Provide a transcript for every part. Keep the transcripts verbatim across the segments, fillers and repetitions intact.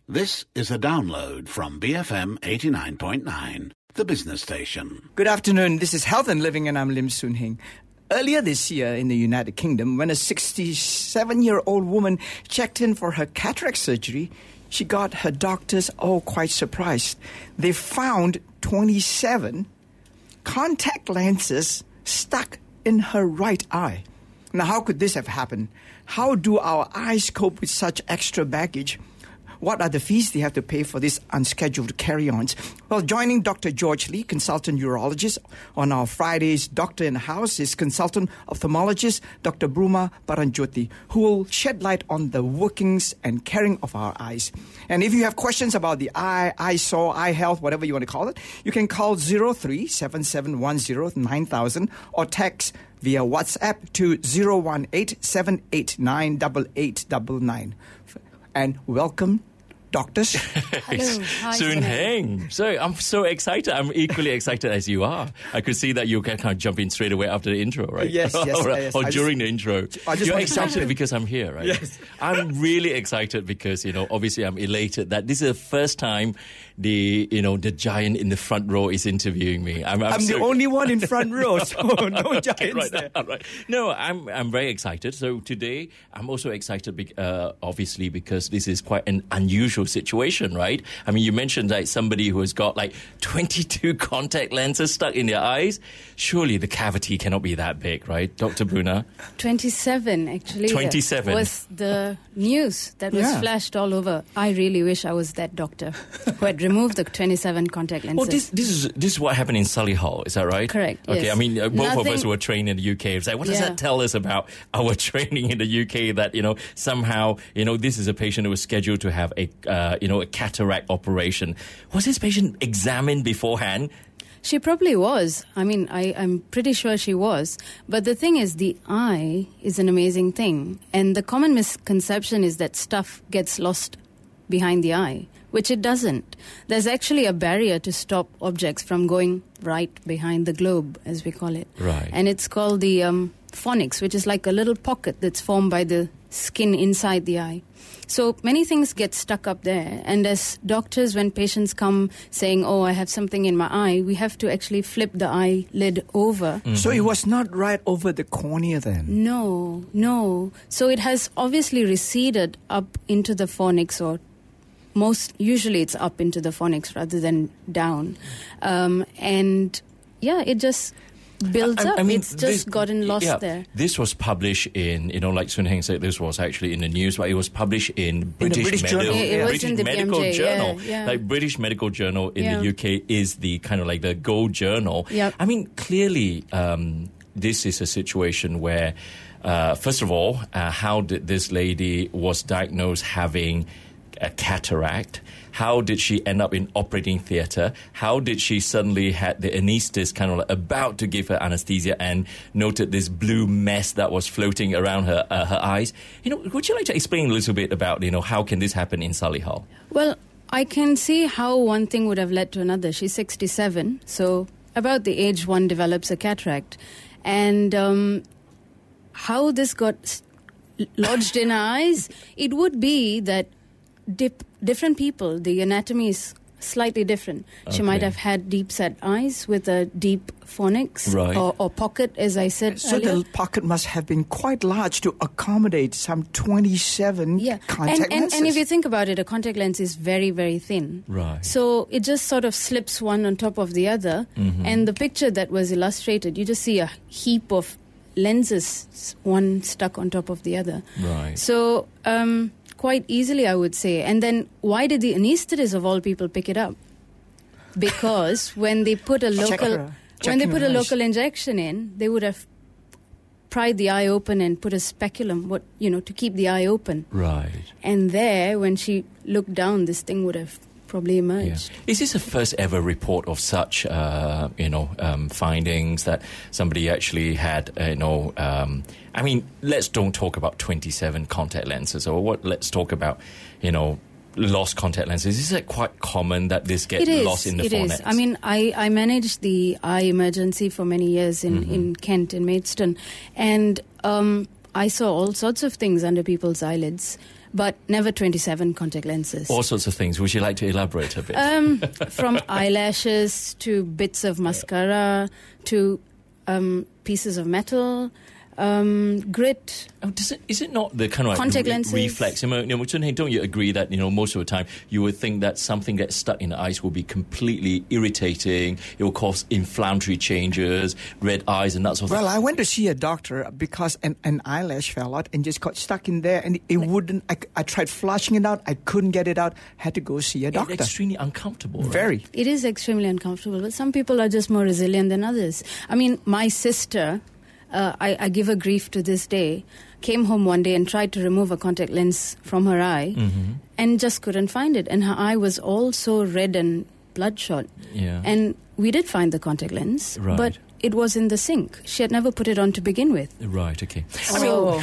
This is a download from B F M eighty-nine point nine, the business station. Good afternoon. This is Health and Living, and I'm Lim Soon Heng. Earlier this year in the United Kingdom, when a sixty-seven-year-old woman checked in for her cataract surgery, she got her doctors all quite surprised. They found twenty-seven contact lenses stuck in her right eye. Now, how could this have happened? How do our eyes cope with such extra baggage? What are the fees they have to pay for these unscheduled carry-ons? Well, joining Doctor George Lee, consultant urologist, on our Friday's Doctor in the House is consultant ophthalmologist Doctor Bruma Paranjoti, who will shed light on the workings and caring of our eyes. And if you have questions about the eye, eye sore, eye health, whatever you want to call it, you can call zero three seven seven one zero nine thousand or text via WhatsApp to zero one eight seven eight nine eight eight nine nine. And welcome, doctors. Hello. Hi, Soon Heng. So I'm so excited. I'm equally excited as you are. I could see that you can kind of jump in straight away after the intro, right? Yes, yes, or, yes. or I during just, the intro. I just You're want to excited jump in. because I'm here, right? Yes. I'm really excited because, you know, obviously I'm elated that this is the first time the, you know, the giant in the front row is interviewing me. I'm, I'm, I'm so, the only one in front row, so no giants right, there. right. No, I'm I'm very excited. So today, I'm also excited, be, uh, obviously, because this is quite an unusual situation, right? I mean, you mentioned like somebody who has got like twenty-two contact lenses stuck in their eyes. Surely the cavity cannot be that big, right, Doctor Bruna? twenty-seven, actually. twenty-seven. Was the news that was Yeah. flashed all over. I really wish I was that doctor who had removed the twenty-seven contact lenses. Well, this this is this is what happened in Solihull. Is that right? Correct, Okay. yes. I mean, uh, both of Nothing- us were trained in the U K. It's like, what does Yeah. that tell us about our training in the U K? That, you know, somehow, you know, this is a patient who was scheduled to have a uh, you know a cataract operation. Was this patient examined beforehand? She probably was. I mean, I, I'm pretty sure she was. But the thing is, the eye is an amazing thing. And the common misconception is that stuff gets lost behind the eye, which it doesn't. There's actually a barrier to stop objects from going right behind the globe, as we call it. Right. And it's called the um, fornix, which is like a little pocket that's formed by the skin inside the eye. So many things get stuck up there. And as doctors, when patients come saying, oh, I have something in my eye, we have to actually flip the eyelid over. Mm. So it was not right over the cornea then? No, no. So it has obviously receded up into the fornix, or most usually it's up into the fornix rather than down. Um, and yeah, it just builds I- up. I mean, it's just this- gotten lost yeah, there. This was published in, you know, like Soon Heng said, this was actually in the news, but it was published in British, British Medical, Journal. It- it was British in the Medical B M J, Journal. yeah, yeah. Like British Medical Journal in Yeah. the U K is the kind of like the gold journal. Yep. I mean, clearly, um, this is a situation where, uh, first of all, uh, how did this lady was diagnosed having a cataract? How did she end up in operating theatre? How did she suddenly had the anaesthetist kind of like about to give her anesthesia and noted this blue mess that was floating around her uh, her eyes? You know, would you like to explain a little bit about, you know, how can this happen in Solihull? Well, I can see how one thing would have led to another. She's sixty-seven, so about the age one develops a cataract. And um, how this got s- lodged in her eyes, it would be that dip, different people, the anatomy is slightly different. She might Okay. have had deep-set eyes with a deep fornix, Right. or, or pocket, as I said So earlier. the pocket must have been quite large to accommodate some twenty-seven Yeah, contact and, and, lenses. and if you think about it, a contact lens is very, very thin. Right. So it just sort of slips one on top of the other. Mm-hmm. And the picture that was illustrated, you just see a heap of lenses, s- one stuck on top of the other. Right. So um, quite easily, I would say. And then why did the anaesthetist of all people pick it up? Because when they put a Check local her- when they checking put her a eyes. local injection in, they would have pried the eye open and put a speculum, what you know, to keep the eye open. Right. And there, when she looked down, this thing would have probably Yeah. emerged. Is this the first ever report of such, uh, you know, um, findings that somebody actually had, uh, you know, um, I mean, let's don't talk about twenty-seven contact lenses, or what? Let's talk about, you know, lost contact lenses. Is it quite common that this gets It is. lost in the it fornix? is. I mean, I, I managed the eye emergency for many years in, Mm-hmm. in Kent, in Maidstone, and um, I saw all sorts of things under people's eyelids. but never twenty-seven contact lenses. All sorts of things. Would you like to elaborate a bit? Um, from eyelashes to bits of mascara to um, pieces of metal, um, grit. Oh, does it, is it not the kind of like Contact re- lenses. reflex? You know, you know, Chun Heng, don't you agree that, you know, most of the time you would think that something gets stuck in the eyes will be completely irritating, it will cause inflammatory changes, red eyes and that sort of Well, I went to see a doctor because an, an eyelash fell out and just got stuck in there, and it wouldn't. I, I tried flushing it out. I couldn't get it out. Had to go see a thing? doctor. It's extremely uncomfortable. Right? Very. It is extremely uncomfortable, but some people are just more resilient than others. I mean, my sister, uh, I, I give her grief to this day, came home one day and tried to remove a contact lens from her eye Mm-hmm. and just couldn't find it. And her eye was all so red and bloodshot. Yeah. And we did find the contact lens, Right. but it was in the sink. She had never put it on to begin with. Right, okay. So,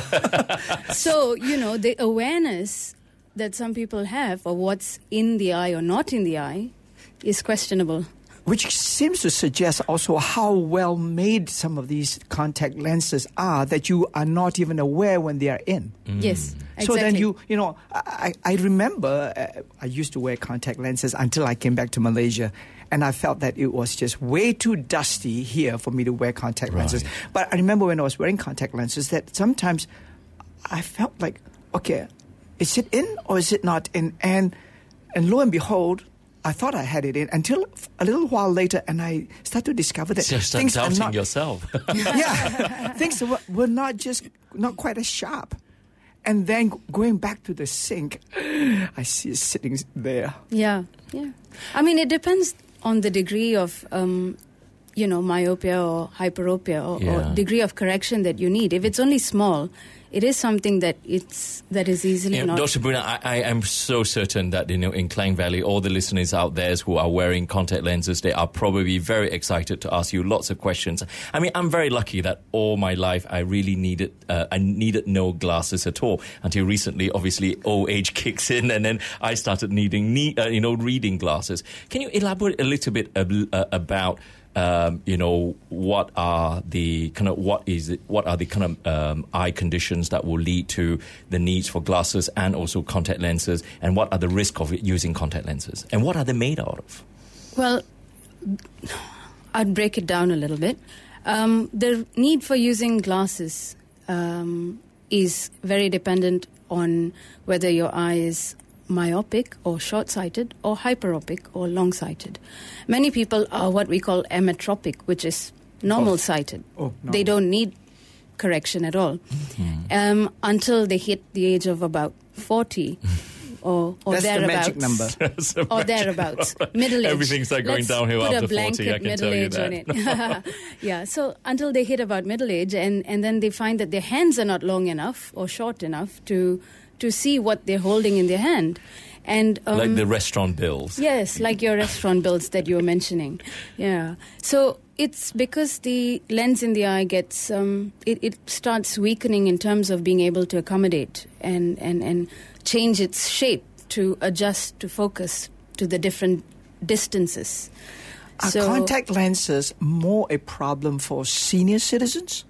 so, you know, the awareness that some people have of what's in the eye or not in the eye is questionable. Which seems to suggest also how well made some of these contact lenses are that you are not even aware when they are in. Yes, exactly. So then you, you know, I, I remember uh, I used to wear contact lenses until I came back to Malaysia. And I felt that it was just way too dusty here for me to wear contact Right. lenses. But I remember when I was wearing contact lenses that sometimes I felt like, okay, is it in or is it not in? And and lo and behold, I thought I had it in until a little while later, and I started to discover that Just start things are doubting not, yourself. yeah, things were, were not just not quite as sharp. And then g- going back to the sink, I see it sitting there. Yeah, yeah. I mean, it depends on the degree of, um, you know, myopia or hyperopia or, Yeah. or degree of correction that you need. If it's only small, it is something that it's that is easily You know, not. Doctor Bruna, I, I am so certain that, you know, in Klang Valley, all the listeners out there who are wearing contact lenses, they are probably very excited to ask you lots of questions. I mean, I'm very lucky that all my life I really needed, uh, I needed no glasses at all until recently. Obviously, old age kicks in, and then I started needing, need, uh, you know, reading glasses. Can you elaborate a little bit ab- uh, about? Um, you know, what are the kind of what is it, what are the kind of um, eye conditions that will lead to the needs for glasses and also contact lenses, and what are the risks of using contact lenses, and what are they made out of? Well, I'd break it down a little bit. Um, the need for using glasses um, is very dependent on whether your eye is myopic or short-sighted or hyperopic or long-sighted. Many people are what we call ametropic, which is normal-sighted. Oh, They don't need correction at all um, until they hit the age of about forty or, or That's the thereabouts. magic number. That's a Or magic thereabouts, number. middle age. Everything's like going Let's downhill put after a blanket forty, I can middle tell you age that. on it. Yeah, so until they hit about middle age, and, and then they find that their hands are not long enough or short enough to to see what they're holding in their hand. And um, Like the restaurant bills. yes, like your restaurant bills that you were mentioning. Yeah. So it's because the lens in the eye gets, um, it, it starts weakening in terms of being able to accommodate and, and, and change its shape to adjust to focus to the different distances. Are So- contact lenses more a problem for senior citizens?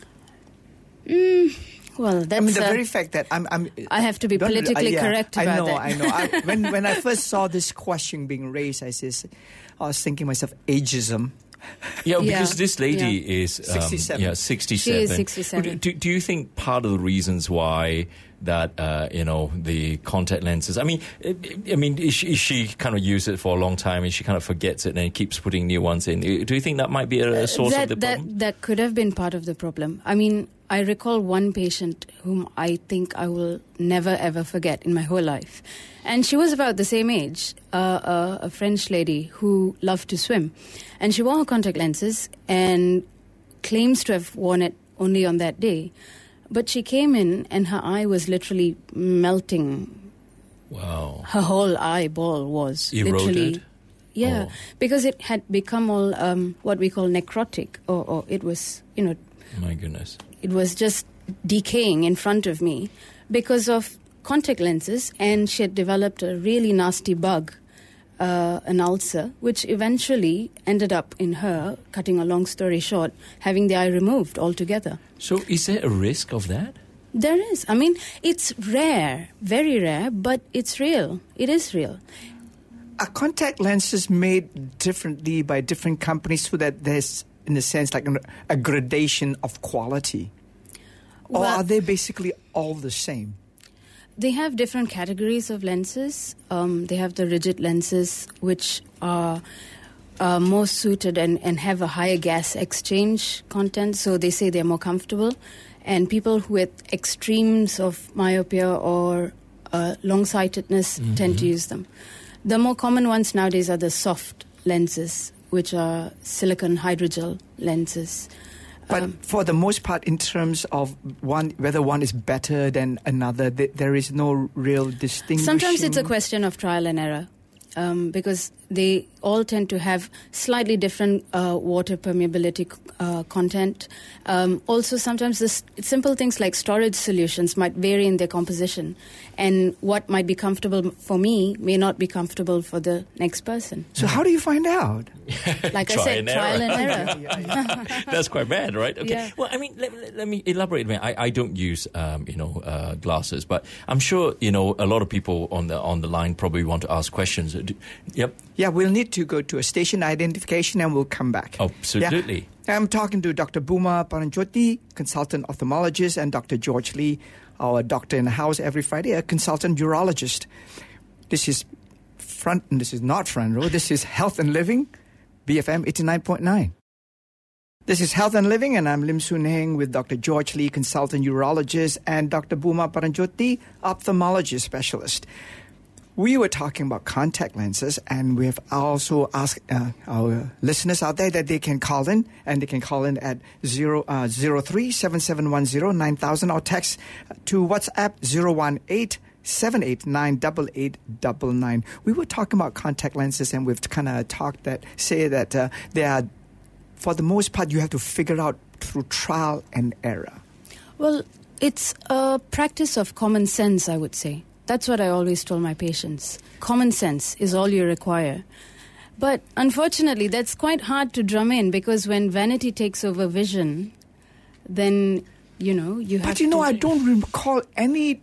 Well, that's I mean, the uh, very fact that I'm... I'm I have to be don't- politically yeah, correct I about know, that. I know. I, when, when I first saw this question being raised, I, says, I was thinking to myself, ageism. Yeah, Yeah. because this lady Yeah. is um, sixty-seven. Yeah, sixty-seven. She is sixty-seven. Do, do you think part of the reasons why that uh, you know the contact lenses? I mean, I I mean, is she, is she kind of used it for a long time and she kind of forgets it and keeps putting new ones in? Do you think that might be a, a source that, of the problem? That, that could have been part of the problem. I mean, I recall one patient whom I think I will never ever forget in my whole life. And she was about the same age, uh, uh, a French lady who loved to swim. And she wore her contact lenses and claims to have worn it only on that day. But she came in and her eye was literally melting. Wow. Her whole eyeball was Eroded? literally... Yeah, Oh. because it had become all um, what we call necrotic, or, or it was, you know, My goodness. it was just decaying in front of me because of contact lenses, and she had developed a really nasty bug, uh, an ulcer, which eventually ended up in her, cutting a long story short, having the eye removed altogether. So, is there a risk of that? There is. I mean, it's rare, very rare, but it's real. It is real. Are contact lenses made differently by different companies so that there's, in a sense, like a gradation of quality? Or Well- are they basically all the same? They have different categories of lenses. Um, they have the rigid lenses, which are uh, more suited and, and have a higher gas exchange content, so they say they're more comfortable. And people with extremes of myopia or uh, long-sightedness Mm-hmm. tend to use them. The more common ones nowadays are the soft lenses, which are silicon hydrogel lenses. But Um, for the most part, in terms of one, whether one is better than another, th- there is no real distinction. Sometimes it's a question of trial and error, um, because they all tend to have slightly different uh, water permeability uh, content. Um, also, sometimes the s- simple things like storage solutions might vary in their composition, and what might be comfortable for me may not be comfortable for the next person. So how do you find out? Like I Try said, and trial error. and error. That's quite bad, right? Okay. Yeah. Well, I mean, let, let- let me elaborate a minute. I, I don't use, um, you know, uh, glasses, but I'm sure, you know, a lot of people on the on the line probably want to ask questions. Do- Yep. Yeah, we'll need to go to a station identification and we'll come back. Absolutely. Yeah. I'm talking to Doctor Bhuma Paranjoti, consultant ophthalmologist, and Doctor George Lee, our doctor in the house every Friday, a consultant urologist. This is front, and this is not front row. This is Health and Living, B F M eighty-nine point nine. This is Health and Living, and I'm Lim Soon Heng with Doctor George Lee, consultant urologist, and Doctor Bhuma Paranjoti, ophthalmology specialist. We were talking about contact lenses, and we have also asked uh, our listeners out there that they can call in, and they can call in at zero, uh, zero three seven seven one zero nine thousand or text to WhatsApp zero one eight seven eight nine eight eight nine nine. We were talking about contact lenses, and we've kind of talked that, say that uh, they are, for the most part, you have to figure out through trial and error. Well, it's a practice of common sense, I would say. That's what I always told my patients. Common sense is all you require. But unfortunately, that's quite hard to drum in, because when vanity takes over vision, then, you know, you have But you know, to... I don't recall any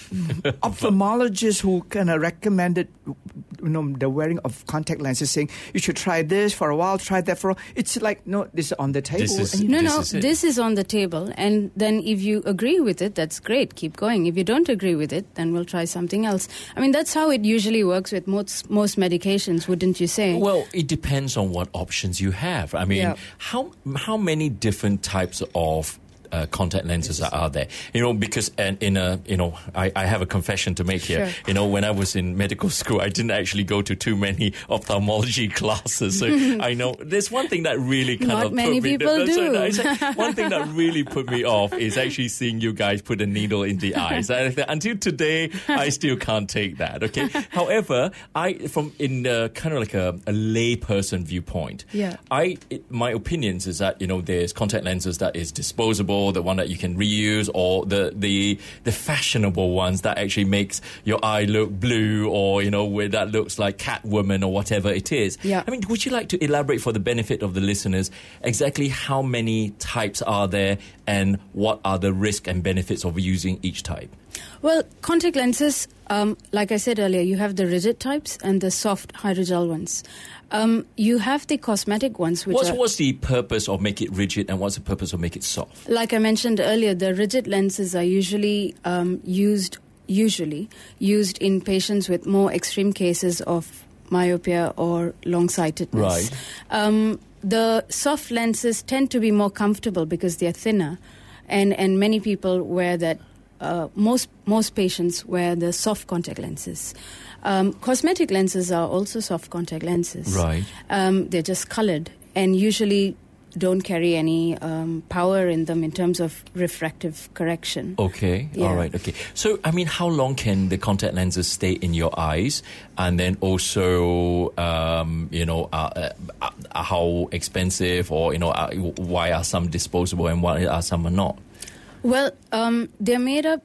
ophthalmologist who kind of recommended, you know, the wearing of contact lenses, saying you should try this for a while, try that for a while. It's like, no, this is on the table. This is- and you- No, This no, is it. this is on the table. And then if you agree with it, that's great. Keep going. If you don't agree with it, then we'll try something else. I mean, that's how it usually works with most, most medications, wouldn't you say? Well, it depends on what options you have. I mean, Yeah. how how many different types of uh, contact lenses are out there? You know, because and in a you know, I, I have a confession to make here. Sure. You know, when I was in medical school, I didn't actually go to too many ophthalmology classes. So I know there's one thing that really kind Not of many put me, people that's do. right. I said, one thing that really put me off is actually seeing you guys put a needle in the eyes. I, until today, I still can't take that. Okay. However, I from in uh, kind of like a, a lay person viewpoint. Yeah. I it, my opinions is that, you know, there's contact lenses that is disposable, the one that you can reuse, or the the the fashionable ones that actually makes your eye look blue, or, you know, where that looks like Catwoman or whatever it is. Yeah. I mean, would you like to elaborate for the benefit of the listeners exactly how many types are there and what are the risk and benefits of using each type? Well, contact lenses, um, like I said earlier, you have the rigid types and the soft hydrogel ones. Um, you have the cosmetic ones, which What's are, what's the purpose of make it rigid and what's the purpose of make it soft? like I mentioned earlier, the rigid lenses are usually um, used usually used in patients with more extreme cases of myopia or long-sightedness. Right. Um, the soft lenses tend to be more comfortable because they're thinner, and, and many people wear that. Uh, most most patients wear the soft contact lenses. Um, cosmetic lenses are also soft contact lenses. Right. Um, they're just colored and usually don't carry any um, power in them in terms of refractive correction. Okay, Yeah. all right, okay. So, I mean, how long can the contact lenses stay in your eyes? And then also, um, you know, uh, uh, uh, how expensive, or, you know, uh, why are some disposable and why are some are not? Well, um, they're made up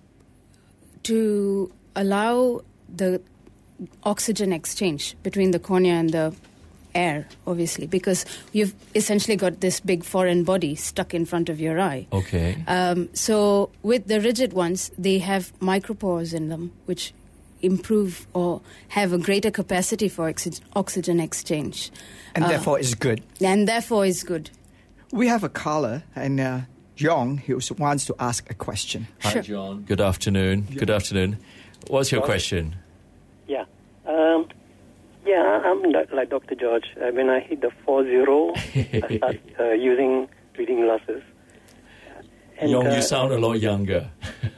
to allow the oxygen exchange between the cornea and the air, obviously, because you've essentially got this big foreign body stuck in front of your eye. Okay. Um, so with the rigid ones, they have micropores in them, which improve or have a greater capacity for oxy- oxygen exchange. And Uh, therefore it's good. And therefore is good. We have a caller, and uh, John, he was- wants to ask a question. Hi, Sure. John. Good afternoon. Good afternoon. What's your question? Yeah. Um, yeah, I'm like, like Doctor George. Uh, when I hit the four zero, I start uh, using reading glasses. And, Young, uh, you sound a lot younger.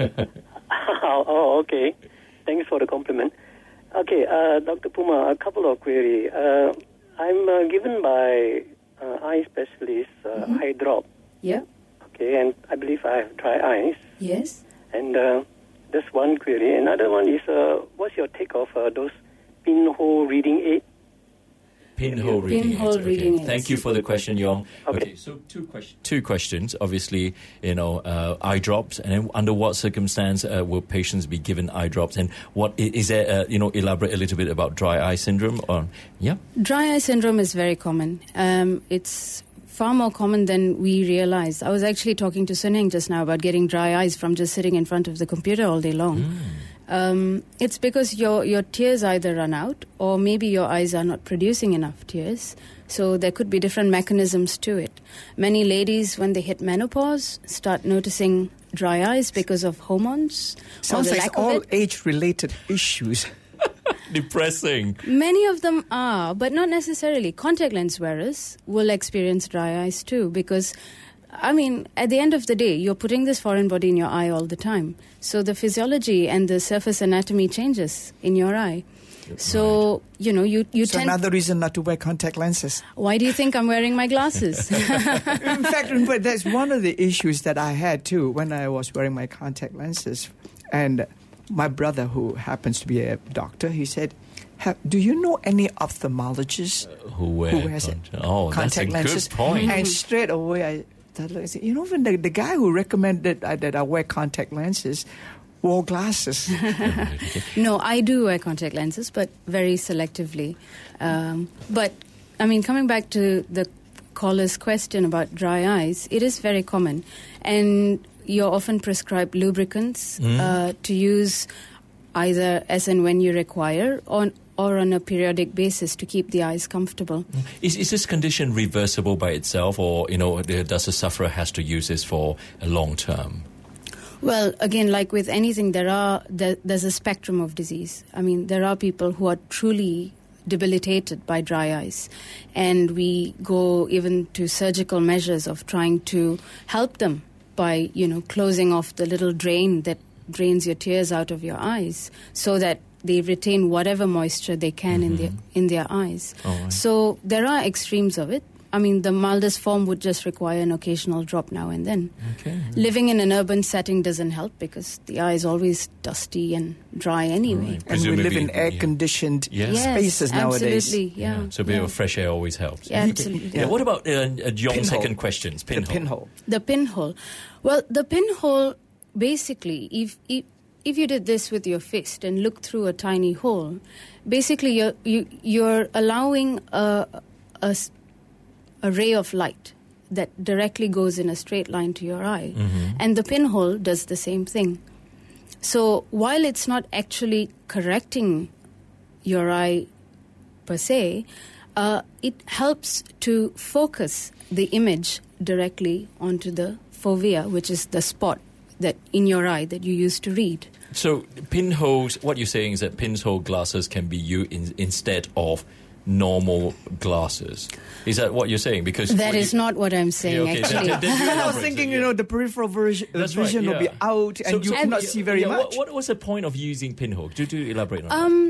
oh, oh, okay. Thanks for the compliment. Okay, uh, Doctor Puma, a couple of queries. Uh, I'm uh, given by uh, eye specialist uh, Mm-hmm. eye drop. Yeah. Okay, and I believe I have dry eyes. Yes. And uh, that's one query. Another one is, uh, what's your take of uh, those pinhole reading aid? Pinhole reading Pinhole aids. Okay. reading aids. Thank you for the question, Yong. Okay, Okay. so two questions. Two questions. Obviously, you know, uh, eye drops, and then under what circumstance uh, will patients be given eye drops, and what i- is there? Uh, you know, elaborate a little bit about dry eye syndrome. Or yeah, Dry eye syndrome is very common. Um, it's far more common than we realize. I was actually talking to Sun Heng just now about getting dry eyes from just sitting in front of the computer all day long. Um, it's because your your tears either run out, or maybe your eyes are not producing enough tears. So there could be different mechanisms to it. Many ladies, when they hit menopause, start noticing dry eyes because of hormones. or Sounds the like lack of all it. age-related issues. depressing. Many of them are, but not necessarily. Contact lens wearers will experience dry eyes too, because, I mean, at the end of the day, you're putting this foreign body in your eye all the time. So the physiology and the surface anatomy changes in your eye. So, you know, you, you So tend... another reason not to wear contact lenses. Why do you think I'm wearing my glasses? In fact, but that's one of the issues that I had too when I was wearing my contact lenses. And my brother, who happens to be a doctor, he said, "Have, do you know any ophthalmologist Who wear who wears contact- Oh, contact that's a lenses?" good point. And straight away, I started, I said, you know, when the, the guy who recommended uh, that I wear contact lenses wore glasses. No, I do wear contact lenses, but very selectively. Um, but, I mean, coming back to the caller's question about dry eyes, it is very common. And you're often prescribed lubricants uh, to use either as and when you require, or, or on a periodic basis to keep the eyes comfortable. Is, is this condition reversible by itself, or you know, does the sufferer has to use this for a long term? Well, again, like with anything, there are there, there's a spectrum of disease. I mean, there are people who are truly debilitated by dry eyes, and we go even to surgical measures of trying to help them by, you know, closing off the little drain that drains your tears out of your eyes, so that they retain whatever moisture they can in their in their eyes. All right. So there are extremes of it. I mean, the mildest form would just require an occasional drop now and then. Okay. Living in an urban setting doesn't help because the eye is always dusty and dry anyway. Right. And we live in Presumably, air-conditioned yeah. Yes, spaces nowadays. absolutely. Yeah, So a bit yeah. of fresh air always helps. Yeah, absolutely. Yeah. What about uh, uh, John's Pinhole. second questions? The pinhole. The pinhole. Well, the pinhole, basically, if, if if you did this with your fist and looked through a tiny hole, basically you're you, you're allowing a, a s- a ray of light that directly goes in a straight line to your eye, and the pinhole does the same thing. So while it's not actually correcting your eye per se, uh, it helps to focus the image directly onto the fovea, which is the spot that in your eye that you use to read. So pinholes, what you're saying is that pinhole glasses can be used in, instead of normal glasses. Is that what you're saying? Because That what is you- not what I'm saying, Yeah, okay, actually. then- then you I was elaborate, thinking, yeah. you know, the peripheral version, That's right, vision will be yeah. out and So- you so- cannot yeah, see very yeah, much. What, what was the point of using pinhole? Do, do elaborate on that. Um,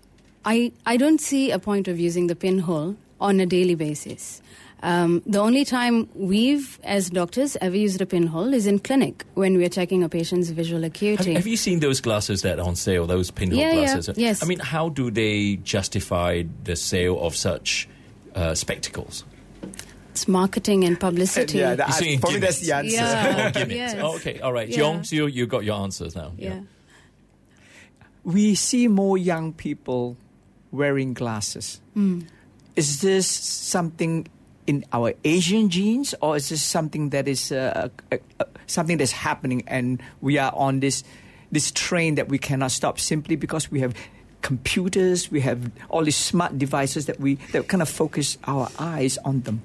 I I don't see a point of using the pinhole on a daily basis. Um, the only time we've, as doctors, ever used a pinhole is in clinic when we're checking a patient's visual Have, acuity. have you seen those glasses that are on sale, those pinhole Yeah, yeah, glasses? yes. I mean, how do they justify the sale of such uh, spectacles? It's marketing and publicity. Yeah, that, You're saying for me that's the gimmicks. answer. Yeah. Oh, gimmicks. Yes. Oh, okay, all right. Yeah. Jong, so you, you got your answers now. Yeah. We see more young people wearing glasses. is this something in our Asian genes, or is this something that is uh, uh, uh, something that's happening, and we are on this this train that we cannot stop simply because we have computers, we have all these smart devices that we that kind of focus our eyes on them?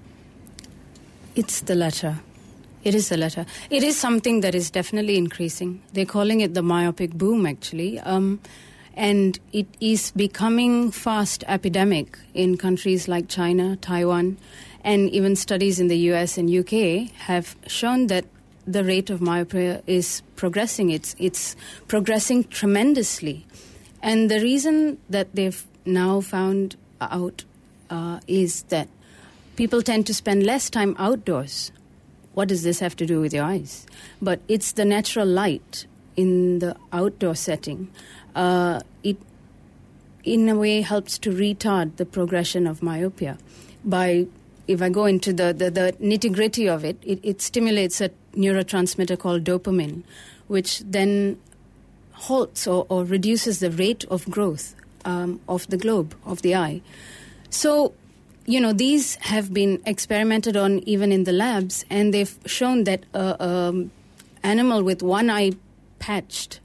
It's the latter. It is the latter. It is something that is definitely increasing. They're calling it the myopic boom, actually. Um, and it is becoming fast epidemic in countries like China, Taiwan, and even studies in the U S and U K have shown that the rate of myopia is progressing. It's, it's progressing tremendously. And the reason that they've now found out uh, is that people tend to spend less time outdoors. What does this have to do with your eyes? But it's the natural light in the outdoor setting. Uh, it, in a way, helps to retard the progression of myopia. By, if I go into the, the, the nitty-gritty of it, it, it stimulates a neurotransmitter called dopamine, which then halts or, or reduces the rate of growth um, of the globe, of the eye. So, you know, these have been experimented on even in the labs, and they've shown that an um, animal with one eye patched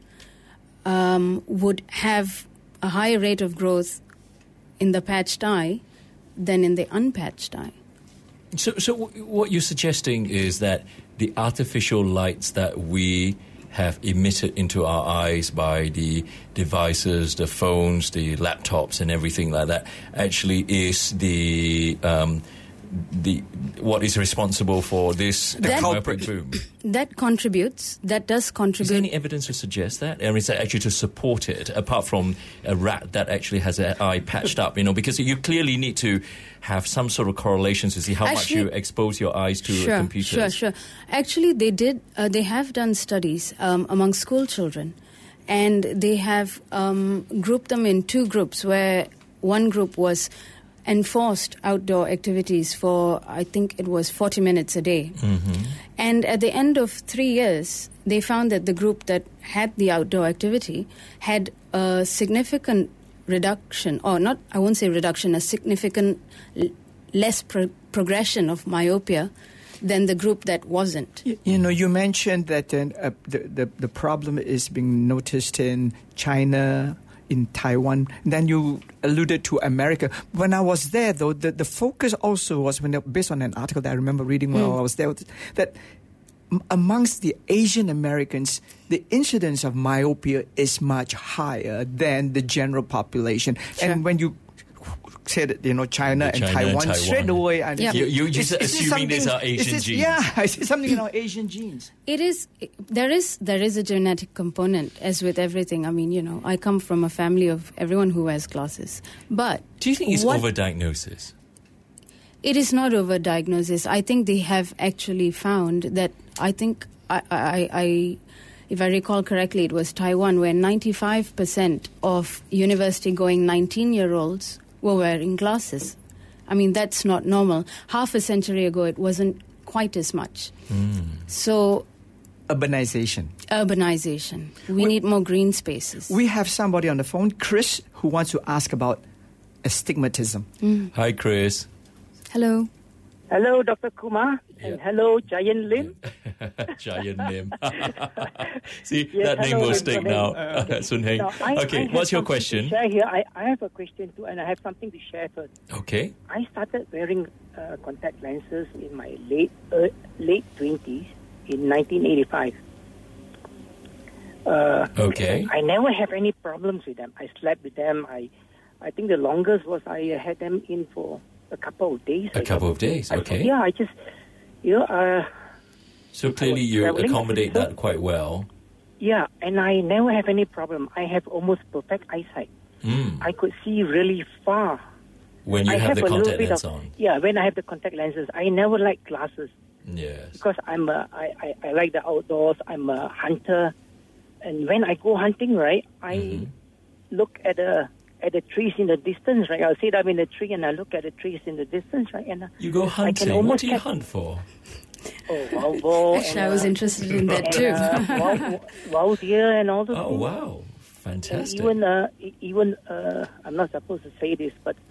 um, would have a higher rate of growth in the patched eye than in the unpatched eye. So, so w- what you're suggesting is that the artificial lights that we have emitted into our eyes by the devices, the phones, the laptops, and everything like that, actually is the um, the what is responsible for this That- myopic boom. That contributes. That does Is there contribute. any evidence to suggest that, or is that actually to support it? Apart from a rat that actually has an eye patched up, you know, because you clearly need to have some sort of correlations to see how much Actually- you expose your eyes to Sure, a computer. sure, sure. Actually, they did. Uh, they have done studies um, among school children, and they have um, grouped them in two groups. Where one group was enforced outdoor activities for, I think it was forty minutes a day, Mm-hmm. and at the end of three years, they found that the group that had the outdoor activity had a significant reduction, or not, I won't say reduction, a significant l- less pro- progression of myopia than the group that wasn't. You, you know, you mentioned that uh, uh, the, the the problem is being noticed in China, in Taiwan. Then you alluded to America. When I was there, though, the, the focus also was, when based on an article that I remember reading while Mm. I was there, that m- amongst the Asian Americans, the incidence of myopia is much higher than the general population. Sure. And when you said, you know, China, The and, China Taiwan, and Taiwan. straight away, I Yeah. You- you just Is- is this assuming these something- are Asian is this- genes. Yeah, is it something in our Asian genes? It is. There is. There is a genetic component, as with everything. I mean, you know, I come from a family of everyone who wears glasses. But Do you think it's what- overdiagnosis? It is not overdiagnosis. I think they have actually found that. I think I, I, I if I recall correctly, it was Taiwan, where ninety-five percent of university-going nineteen-year-olds were wearing glasses. I mean, that's not normal. Half a century ago, it wasn't quite as much. So, Urbanization. urbanization. We need more green spaces. We have somebody on the phone, Chris, who wants to ask about astigmatism. Hi, Chris. Hello. Hello, Doctor Kumar, and Yeah. hello, Giant Lim. Giant name. See, Yes, that name hello, will stick now. everybody. Sun Heng. Now, I- I Okay, have what's your something to question? Share here. I, I have a question too, and I have something to share first. Okay. I started wearing uh, contact lenses in my late uh, late twenties in nineteen eighty-five. Uh, Okay. I never have any problems with them. I slept with them. I, I think the longest was I had them in for a couple of days. A I couple got- of days, I- okay. yeah, I just, you know, uh, So clearly you traveling, accommodate so- that quite well. yeah, and I never have any problem. I have almost perfect eyesight. Mm. I could see really far. When you I have, have the a little contact bit lens of, on. Yeah, when I have the contact lenses, I never like glasses Yes. because I'm a, I, I, I like the outdoors. I'm a hunter, and when I go hunting, right, I Mhm. look at the at the trees in the distance, right. I'll sit up in the tree and I look at the trees in the distance, right, and uh, You go I can hunting. What almost do you catch- hunt for? oh, wild boar. Actually, and, I was uh, interested in that and, too. uh, wild, wild deer and all those Oh, things. wow. And Fantastic. even uh, e- even uh, I'm not supposed to say this, but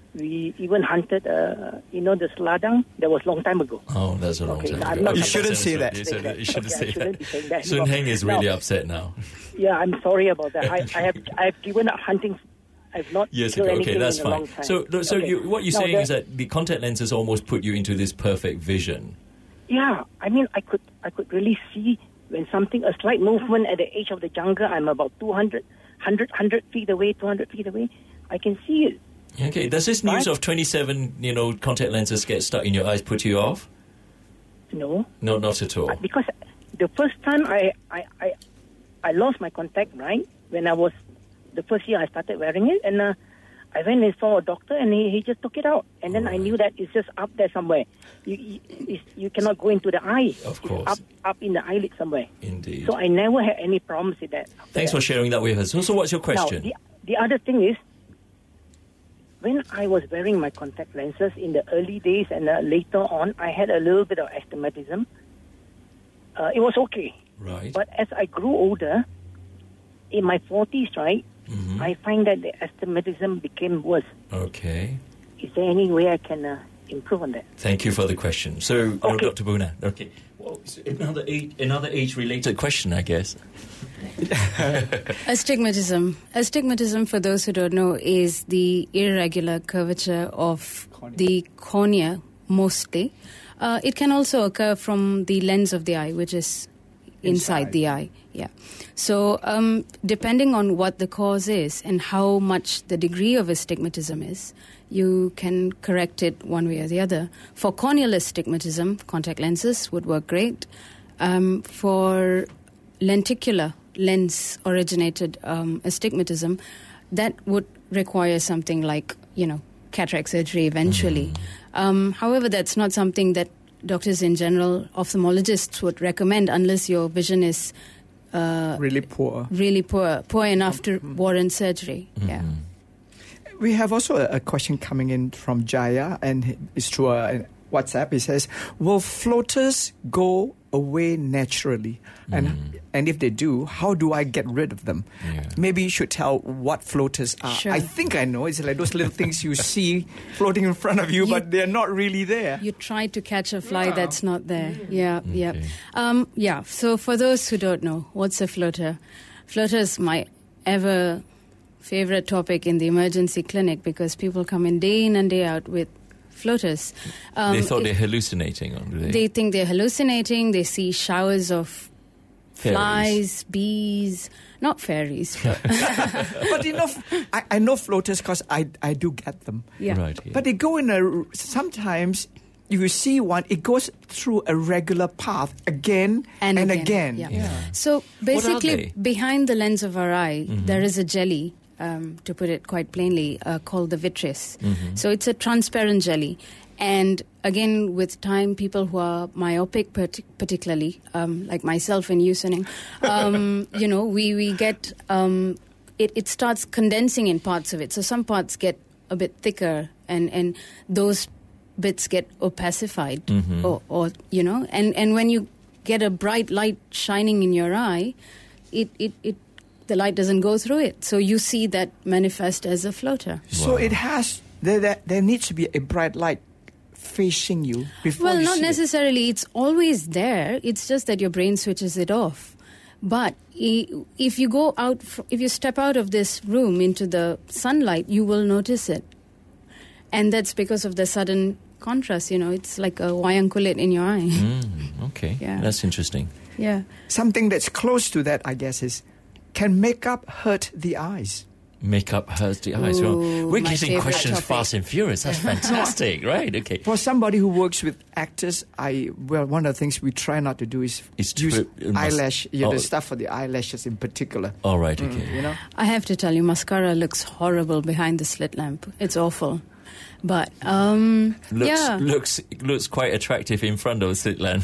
we even hunted, uh, you know, the sladang. That was a long time ago. Oh, that's a long Okay, time I'm ago. not Okay, You shouldn't that's say right. that. You, said, you shouldn't Okay, I say shouldn't that. be saying that Sun anymore. Heng is Now- really upset now. Yeah, I'm sorry about that. I, I have I've given up hunting. I've not Years killed ago. anything Okay, that's in a long fine. time. So, no, so Okay. you, what you're Now saying the- is that the contact lenses almost put you into this perfect vision. Yeah, I mean, I could I could really see when something, a slight movement at the edge of the jungle. I'm about two hundred, one hundred, one hundred feet away, two hundred feet away. I can see it. Okay, does this news Right. of twenty-seven, you know, contact lenses get stuck in your eyes put you off? No, No, not at all. because the first time I I, I I lost my contact, right, when I was the first year I started wearing it, and uh, I went and saw a doctor, and he, he just took it out, and then I knew that it's just up there somewhere. You you, it's, you cannot go into the eye. Of It's course. up up in the eyelid somewhere. Indeed. So I never had any problems with that. Thanks for sharing that with us. So, so what's your question? Now, the, the other thing is, when I was wearing my contact lenses in the early days and uh, later on, I had a little bit of astigmatism. Uh, it was okay. Right. But as I grew older, in my forties, right, Mhm. I find that the astigmatism became worse. Okay. Is there any way I can uh, improve on that? Thank you for the question. So, oh, Okay. Doctor Buna. Okay. Well, it's another age, another age-related question, I guess. Astigmatism. Astigmatism, for those who don't know, is the irregular curvature of Cornea. the cornea, mostly. Uh, it can also occur from the lens of the eye, which is inside, Inside. the eye. Yeah. So, um, depending on what the cause is and how much the degree of astigmatism is, you can correct it one way or the other. For corneal astigmatism, contact lenses would work great. Um, for lenticular lens-originated um, astigmatism, that would require something like, you know, cataract surgery eventually. Um, however, that's not something that doctors in general, ophthalmologists would recommend unless your vision is uh, Really poor. really poor, poor enough to warrant surgery. Yeah. We have also a, a question coming in from Jaya, and it's through a WhatsApp. It says, will floaters go away naturally? And and if they do, how do I get rid of them? Yeah. Maybe you should tell what floaters are. Sure. I think I know. It's like those little things you see floating in front of you, You- but they're not really there. You try to catch a fly Yeah. that's not there. Yeah, yeah. Okay. Um, yeah, so for those who don't know, what's a floater? Floater is my ever favorite topic in the emergency clinic because people come in day in and day out with floaters. Um, they thought it- they're hallucinating, or do they? They think they're hallucinating. They see showers of Fairies. flies, bees, not fairies. But But you know, I, I know floaters because I, I do get them. yeah. Right. Yeah. But they go in a, sometimes you see one, it goes through a regular path again and, And again. again, Yeah. So basically, they? behind the lens of our eye, there is a jelly, um, to put it quite plainly, uh, called the vitreous. So it's a transparent jelly. And again, with time, people who are myopic, partic- particularly, um, like myself and you, Suning, um, you know, we, we get, um, it, it starts condensing in parts of it. So some parts get a bit thicker, and, and those bits get opacified, or, or, you know, and, and when you get a bright light shining in your eye, it, it, it the light doesn't go through it. So you see that manifest as a floater. So it has, there, there, there needs to be a bright light facing you before Well, you not see it. necessarily. It's always there. It's just that your brain switches it off. But i- if you go out, fr- if you step out of this room into the sunlight, you will notice it. And that's because of the sudden contrast. You know, it's like a wayang kulit in your eye. Mm, okay. Yeah. That's interesting. Yeah. Something that's close to that, I guess, is can makeup hurt the eyes? Makeup hurts the eyes. Ooh, We're my getting favorite questions topic. fast and furious. That's fantastic, right? Okay. For somebody who works with actors, I well, one of the things we try not to do is Is to use put- it must- eyelash, yeah, oh. the stuff for the eyelashes in particular. All right. Okay. You know, I have to tell you, mascara looks horrible behind the slit lamp. It's awful. But, um, Looks yeah. looks looks quite attractive in front of Sit Lamp.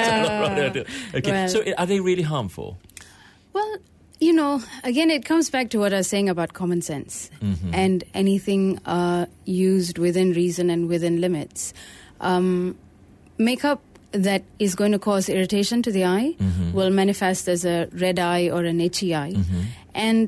Yeah. Okay. Well- So are they really harmful? Well, you know, again, it comes back to what I was saying about common sense and anything uh, used within reason and within limits. Um, makeup that is going to cause irritation to the eye will manifest as a red eye or an itchy eye. And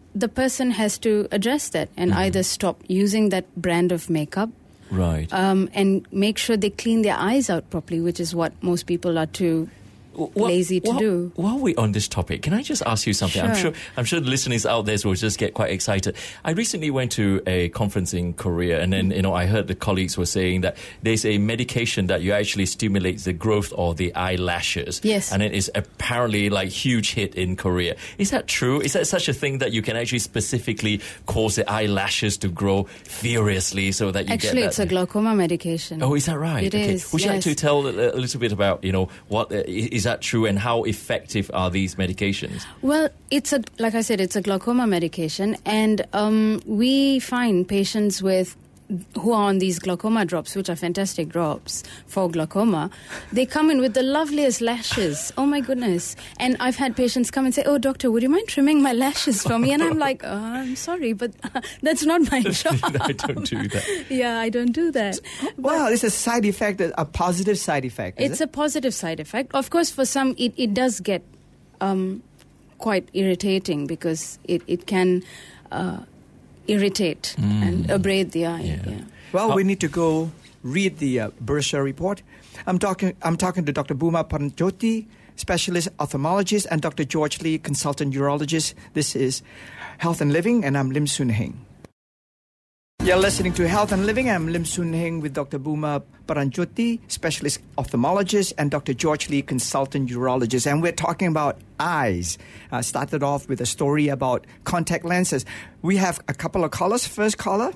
the person has to address that and Mm-hmm. either stop using that brand of makeup Right. um, and make sure they clean their eyes out properly, which is what most people are too Well, lazy to while, do. While we're on this topic, can I just ask you something? I'm Sure. sure I'm sure the listeners out there will just get quite excited. I recently went to a conference in Korea, and then you know I heard the colleagues were saying that there's a medication that you actually stimulates the growth of the eyelashes. Yes. And it is apparently like huge hit in Korea. Is that true? Is that such a thing that you can actually specifically cause the eyelashes to grow furiously so that you Actually, get it's a that? glaucoma medication. Oh, is that right? It okay. is, Would you like yes. to tell a, a little bit about, you know, what uh, is that true and how effective are these medications? Well, it's a like I said, it's a glaucoma medication, and um, we find patients with who are on these glaucoma drops, which are fantastic drops for glaucoma. They come in with the loveliest lashes. Oh my goodness! And I've had patients come and say, "Oh, doctor, would you mind trimming my lashes for me?" And I'm like, oh, "I'm sorry, but uh, that's not my job." I don't do that. Yeah, I don't do that. Well, it's a side effect, a positive side effect. Is It's it? a positive side effect. Of course, for some, it, it does get um, quite irritating because it, it can uh, irritate and abrade the eye. Yeah. Yeah. Well, Uh, we need to go read the uh, brochure report. I'm talking. I'm talking to Doctor Buma Paranjoti, specialist ophthalmologist, and Doctor George Lee, consultant urologist. This is Health and Living, and I'm Lim Soon Heng. You're listening to Health and Living. I'm Lim Soon Heng with Doctor Buma Paranjoti, specialist ophthalmologist, and Doctor George Lee, consultant urologist. And we're talking about eyes. I started off with a story about contact lenses. We have a couple of callers. First caller.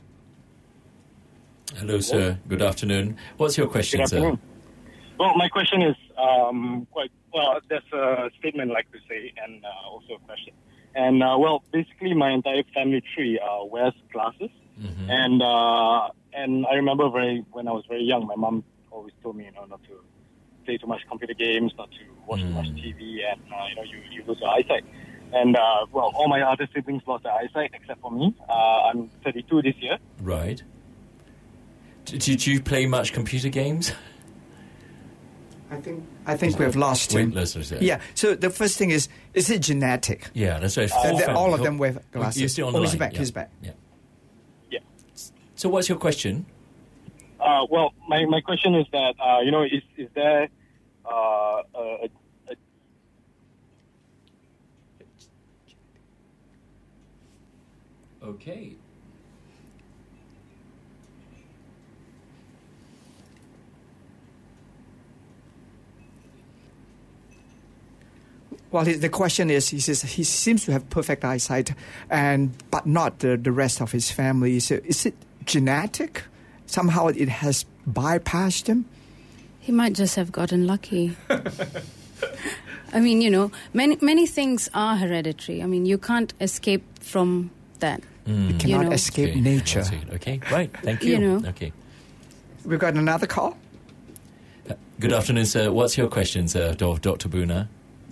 Hello, sir. Good afternoon. What's your question, Good sir? afternoon. Well, my question is um, quite well. There's a statement I'd like to say, and uh, also a question. And uh, well, basically, my entire family tree uh, wears glasses, Mm-hmm. and uh, and I remember very when I was very young, my mom always told me, you know, not to play too much computer games, not to watch too much T V, and uh, you know, you, you lose your eyesight. And uh, well, all my other siblings lost their eyesight except for me. Uh, I'm thirty-two this year. Right. D- Did you play much computer games? I think I think we've lost him. Wait, let's- let's- Yeah. So the first thing is, is it genetic? Yeah, that's right. And Full they- family. all of them wear glasses. You're still on the Oh, he's line. back, Yeah. he's back. Yeah. Yeah. So what's your question? Uh, well, my, my question is that, uh, you know, is, is there uh, a, a, Okay. Well, his, the question is, he says he seems to have perfect eyesight, and but not the, the rest of his family. So is it genetic? Somehow it has bypassed him? He might just have gotten lucky. I mean, you know, many many things are hereditary. I mean, you can't escape from that. You cannot know. escape Okay, nature. that's it. Okay, right. Thank you. You know. Okay. We've got another call. Uh, Good afternoon, sir. What's your question, sir, Do- Doctor Buna?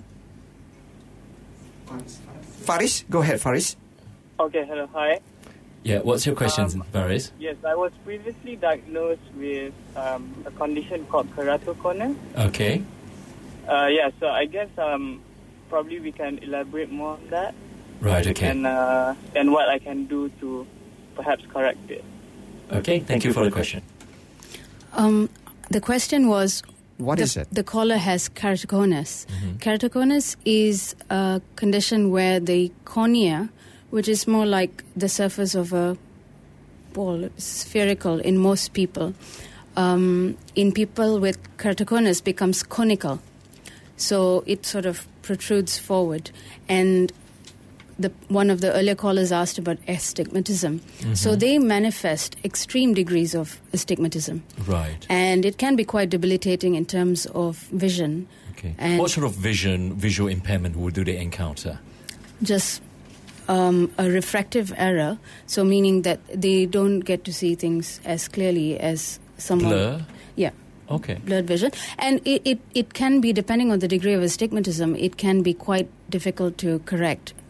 Faris, go ahead, Faris. Okay, hello, hi. Yeah, what's your question, Um, Faris? Yes, I was previously diagnosed with um, a condition called keratoconus. Okay. Uh, yeah, so I guess um, probably we can elaborate more on that. Right, okay. And, uh, and what I can do to perhaps correct it. Okay, thank you for the question. Um, the question was, What the, is it? The caller has keratoconus. Mm-hmm. Keratoconus is a condition where the cornea, which is more like the surface of a ball, spherical in most people, um, in people with keratoconus becomes conical. So it sort of protrudes forward. And the, one of the earlier callers asked about astigmatism. So they manifest extreme degrees of astigmatism. Right. And it can be quite debilitating in terms of vision. Okay. And What sort of vision, visual impairment would do they encounter? just um, a refractive error, so meaning that they don't get to see things as clearly as someone. Blur? Yeah, Okay. blurred vision. And it, it, it can be, depending on the degree of astigmatism, it can be quite difficult to correct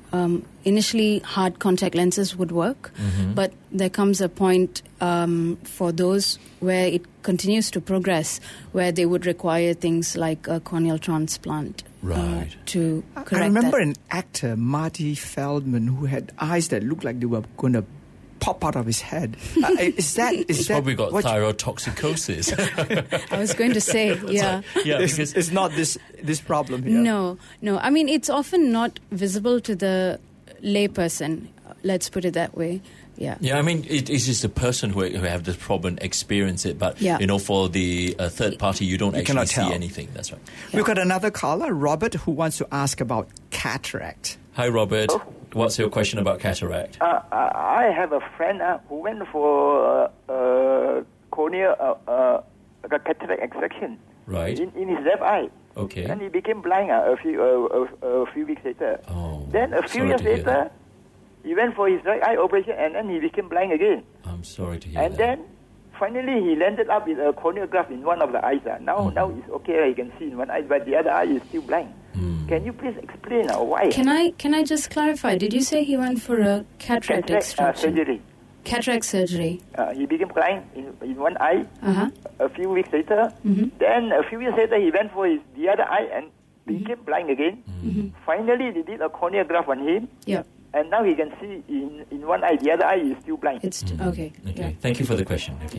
um, initially hard contact lenses would work, Mm-hmm. but there comes a point um, for those where it continues to progress, where they would require things like a corneal transplant uh, Right. to I- correct I remember that. an actor, Marty Feldman, who had eyes that looked like they were going to pop out of his head. Uh, is that is He's that probably got what you- thyrotoxicosis. I was going to say, yeah. yeah, it's, because it's not this this problem here. No, no. I mean, it's often not visible to the layperson. Let's put it that way. Yeah. Yeah, I mean, it is just the person who, who have this problem experience it, but Yeah. you know, for the uh, third party, you don't You actually cannot see tell. anything. That's right. We've got another caller, Robert, who wants to ask about cataract. Hi, Robert. What's your question about cataract? Uh, I have a friend uh, who went for uh, uh, corneal uh, uh, a cataract extraction Right. in, in his left eye. Okay. And he became blind uh, a few uh, a, a few weeks later. Oh, Then a few sorry years to hear later, that. he went for his right eye operation, and then he became blind again. I'm sorry to hear And that. then finally he landed up with a corneal graft in one of the eyes. Uh. Now Mm. now it's okay. Uh, he can see in one eye, but the other eye is still blind. Mm. Can you please explain uh, why? Can I can I just clarify? Did you say he went for a cataract Cataract uh, extraction? surgery. Cataract surgery. Uh, he became blind in, in one eye. Uh-huh. A few weeks later, Mhm. then a few years later, he went for his the other eye and became blind again. Mhm. Finally, they did a corneal graft on him, Yeah. and now he can see in, in one eye. The other eye is still blind. It's Mm. okay. Okay. Yeah. Thank you for the question. Okay.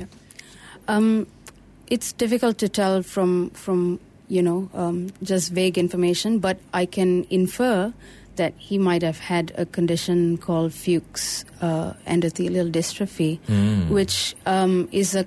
Um, it's difficult to tell from from you know um, just vague information, but I can infer that he might have had a condition called Fuchs uh, endothelial dystrophy, Mm. which um, is a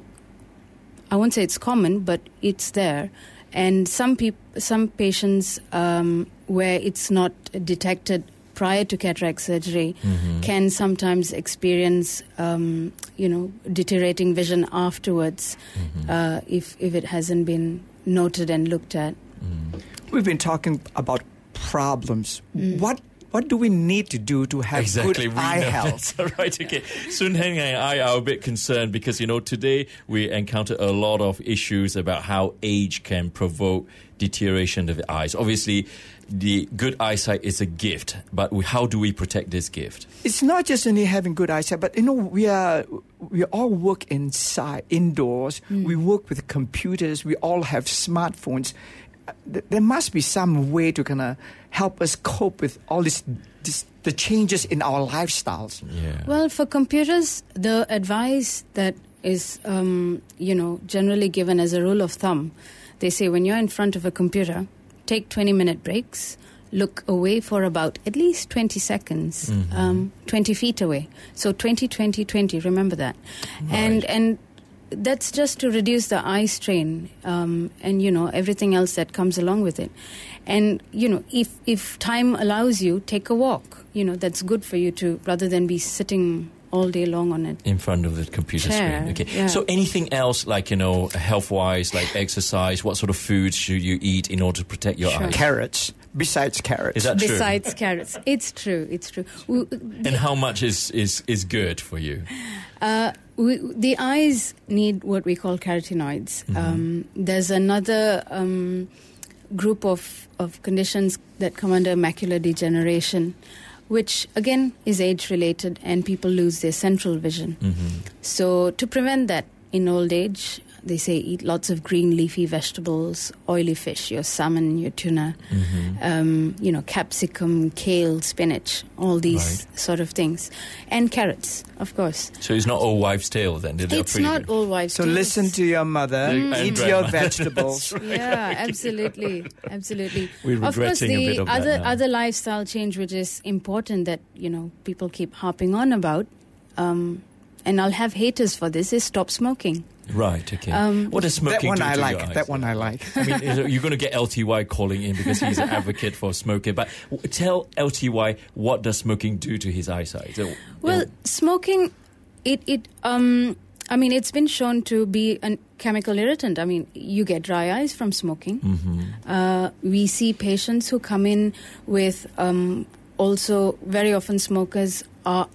I won't say it's common, but it's there. And some peop- some patients um, where it's not detected prior to cataract surgery Mhm. can sometimes experience, um, you know, deteriorating vision afterwards Mhm. uh, if if it hasn't been noted and looked at. Mm. We've been talking about problems. Mm. What what do we need to do to have Exactly, good we eye know health? that's right. Okay, Soon Heng and I are a bit concerned because you know today we encounter a lot of issues about how age can provoke deterioration of the eyes. Obviously, the good eyesight is a gift, but we, how do we protect this gift? It's not just only having good eyesight, but you know we are we all work inside, indoors. We work with computers. We all have smartphones. Uh, th- There must be some way to kind of help us cope with all this, this the changes in our lifestyles. Yeah. Well, for computers, the advice that is, um, you know, generally given as a rule of thumb, they say when you're in front of a computer, take twenty-minute breaks, look away for about at least twenty seconds, Mhm. um, twenty feet away. So twenty, twenty, twenty, remember that. And Right. and that's just to reduce the eye strain um, and, you know, everything else that comes along with it. And, you know, if, if time allows you, take a walk. You know, that's good for you to, rather than be sitting all day long on it. In front of the computer Chair, screen. Okay. yeah. So anything else like, you know, health-wise, like exercise, what sort of foods should you eat in order to protect your Sure. eyes? Carrots, besides carrots. Is that true? Besides carrots. It's true, it's true. We, And how much is, is, is good for you? Uh, we, the eyes need what we call carotenoids. Mm-hmm. Um, there's another um, group of, of conditions that come under macular degeneration, which again is age-related, and people lose their central vision. Mm-hmm. So to prevent that in old age, they say eat lots of green leafy vegetables, oily fish, your salmon, your tuna, Mm-hmm. um, you know, capsicum, kale, spinach, all these Right. sort of things. And carrots, of course. So it's not all wives' tale then? They're It's pretty not good. all wives' So tales. listen to your mother, Mm. And eat your grandma. vegetables. That's right. Yeah, absolutely, absolutely. We're Of course, regretting a the bit of that other now. other lifestyle change, which is important, that you know people keep harping on about, um, and I'll have haters for this, is stop smoking. Right, okay. Um, what does smoking That one do I to like. your eyes? That one I like. I mean, is it- you're going to get L T Y calling in because he's an advocate for smoking. But w- tell L T Y, what does smoking do to his eyesight? So, Well, you know, smoking, it it um, I mean, it's been shown to be a chemical irritant. I mean, you get dry eyes from smoking. mhm. Uh, we see patients who come in with um, also very often smokers are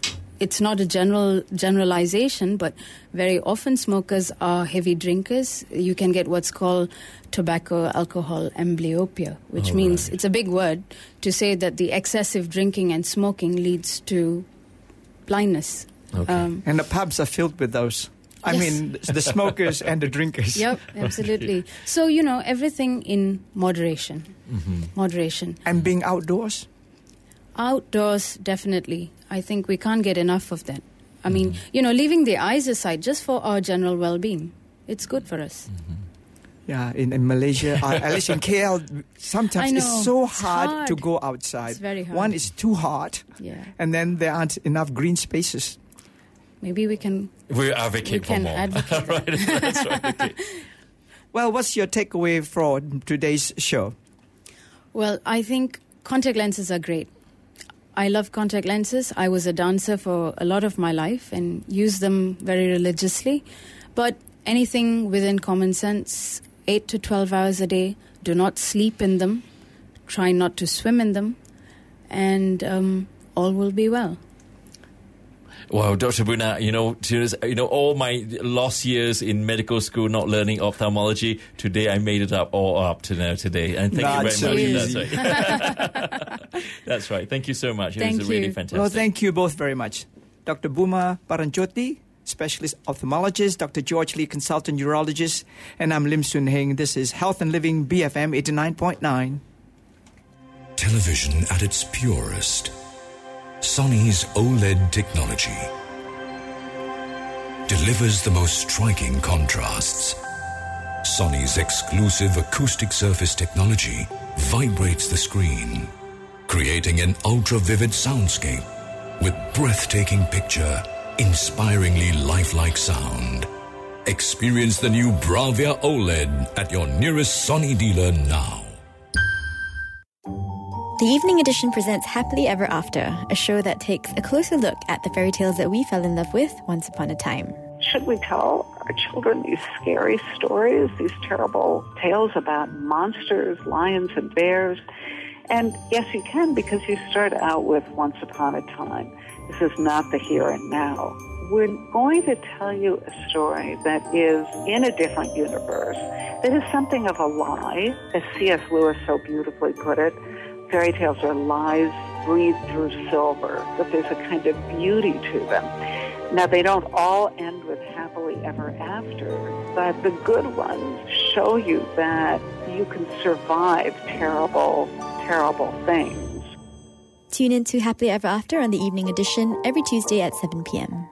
it's not a general generalization, but very often smokers are heavy drinkers. You can get what's called tobacco alcohol amblyopia, which oh, means right. it's a big word to say that the excessive drinking and smoking leads to blindness. Okay. Um, And the pubs are filled with those. I Yes. mean, the smokers and the drinkers. Yep, absolutely. So, you know, everything in moderation. Mm-hmm. Moderation. And being outdoors. Outdoors, definitely. I think we can't get enough of that. I mean, you know, leaving the eyes aside, just for our general well-being, it's good for us. Mm-hmm. Yeah, in, in Malaysia, uh, at least in K L, sometimes I know. it's so It's hard, hard. to go outside. It's very hard. One is too hot, Yeah. and then there aren't enough green spaces. Maybe we can... We advocate We for can more. advocate that. Right, that's right. Okay. Well, what's your takeaway for today's show? Well, I think contact lenses are great. I love contact lenses. I was a dancer for a lot of my life and used them very religiously. But anything within common sense, eight to twelve hours a day, do not sleep in them, try not to swim in them, and um, all will be well. Wow, Doctor Buna, you know, serious- you know, all my lost years in medical school not learning ophthalmology, today I made it up all up to now today. And thank Not you so very much. easy. That's right. That's right. Thank you so much. It Thank was really you. fantastic. Well, thank you both very much. Doctor Buma Paranjoti, specialist ophthalmologist, Doctor George Lee, consultant urologist, and I'm Lim Soon Heng. This is Health and Living B F M eighty-nine point nine. Television at its purest. Sony's OLED technology delivers the most striking contrasts. Sony's exclusive acoustic surface technology vibrates the screen, creating an ultra-vivid soundscape with breathtaking picture, inspiringly lifelike sound. Experience the new Bravia OLED at your nearest Sony dealer now. The Evening Edition presents Happily Ever After, a show that takes a closer look at the fairy tales that we fell in love with once upon a time. Should we tell our children these scary stories, these terrible tales about monsters, lions and bears? And yes, you can, because you start out with Once Upon a Time. This is not the here and now. We're going to tell you a story that is in a different universe, that is something of a lie, as C S Lewis so beautifully put it. Fairy tales are lies breathed through silver, that there's a kind of beauty to them. Now, they don't all end with happily ever after, but the good ones show you that you can survive terrible, terrible things. Tune in to Happily Ever After on the Evening Edition every Tuesday at seven p.m.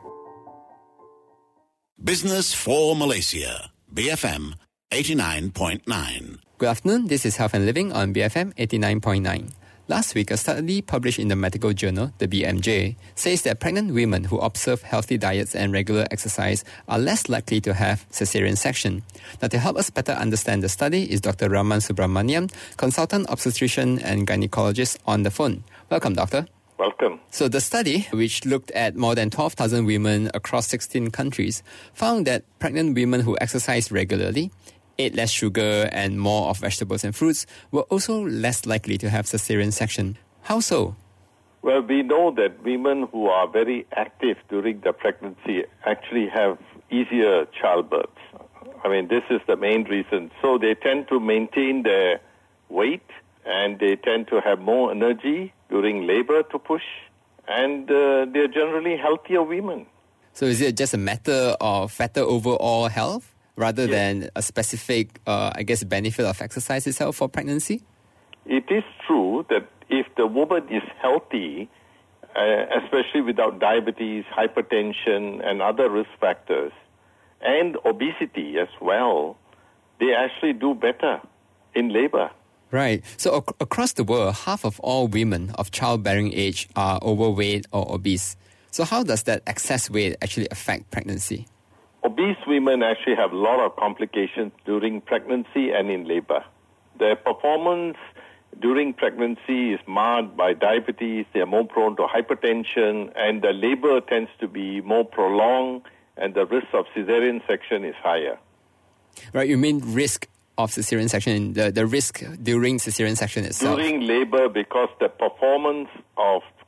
Business for Malaysia. B F M eighty-nine point nine. Good afternoon, this is Health and Living on B F M eighty-nine point nine. Last week, a study published in the medical journal, the B M J, says that pregnant women who observe healthy diets and regular exercise are less likely to have cesarean section. Now, to help us better understand the study is Doctor Raman Subramaniam, consultant obstetrician and gynecologist on the phone. Welcome, doctor. Welcome. So the study, which looked at more than twelve thousand women across sixteen countries, found that pregnant women who exercise regularly, ate less sugar and more of vegetables and fruits, were also less likely to have cesarean section. How so? Well, we know that women who are very active during the pregnancy actually have easier childbirth. I mean, this is the main reason. So they tend to maintain their weight, and they tend to have more energy during labor to push, and uh, they're generally healthier women. So is it just a matter of better overall health rather yes. than a specific, uh, I guess, benefit of exercise itself for pregnancy? It is true that if the woman is healthy, uh, especially without diabetes, hypertension, and other risk factors, and obesity as well, they actually do better in labor. Right. So ac- across the world, half of all women of childbearing age are overweight or obese. So how does that excess weight actually affect pregnancy? Obese women actually have a lot of complications during pregnancy and in labor. Their performance during pregnancy is marred by diabetes, they are more prone to hypertension, and the labor tends to be more prolonged, and the risk of cesarean section is higher. Right, you mean risk of cesarean section, the, the risk during cesarean section itself? During labor, because the performance of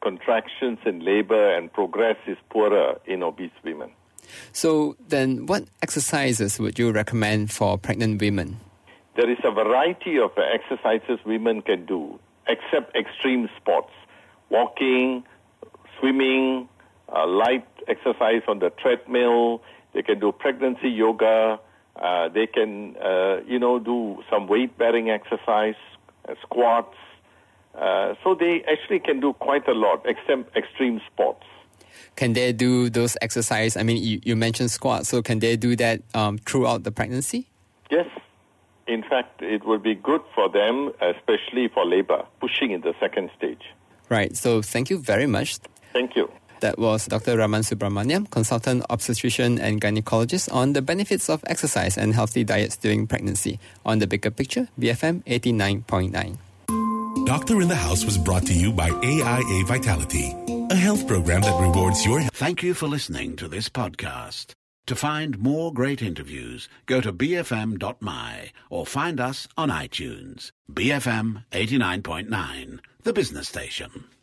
contractions in labor and progress is poorer in obese women. So then what exercises would you recommend for pregnant women? There is a variety of exercises women can do, except extreme sports. Walking, swimming, uh, light exercise on the treadmill. They can do pregnancy yoga. Uh, they can, uh, you know, do some weight-bearing exercise, uh, squats. Uh, so they actually can do quite a lot, except extreme sports. Can they do those exercises? I mean, you, you mentioned squats, so can they do that um, throughout the pregnancy? Yes. In fact, it would be good for them, especially for labor, pushing in the second stage. Right. So thank you very much. Thank you. That was Doctor Raman Subramaniam, consultant obstetrician and gynecologist, on the benefits of exercise and healthy diets during pregnancy on The Bigger Picture, B F M eighty-nine point nine. Doctor in the House was brought to you by A I A Vitality, a health program that rewards your health. Thank you for listening to this podcast. To find more great interviews, go to b f m dot m y or find us on iTunes. B F M eighty-nine point nine, the business station.